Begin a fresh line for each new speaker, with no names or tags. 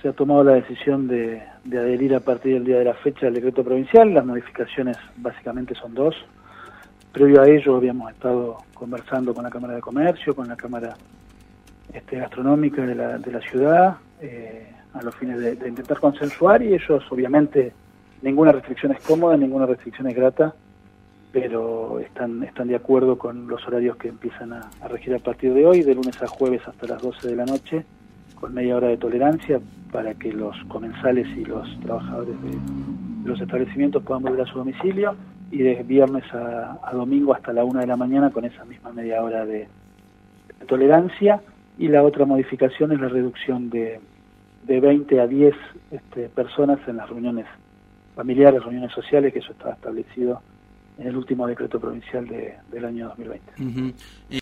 se ha tomado la decisión de adherir a partir del día de la fecha al decreto provincial. Las modificaciones básicamente son dos. Previo a ello habíamos estado conversando con la Cámara de Comercio, con la Cámara Gastronómica de la ciudad, a los fines de intentar consensuar, y ellos obviamente ninguna restricción es cómoda, ninguna restricción es grata, pero están de acuerdo con los horarios que empiezan a regir a partir de hoy, de lunes a jueves hasta las 12 de la noche, con media hora de tolerancia, para que los comensales y los trabajadores de los establecimientos puedan volver a su domicilio, y de viernes a domingo hasta la 1 de la mañana con esa misma media hora de tolerancia. Y la otra modificación es la reducción de 20 a 10 personas en las reuniones familiares, reuniones sociales, que eso estaba establecido en el último decreto provincial del año 2020.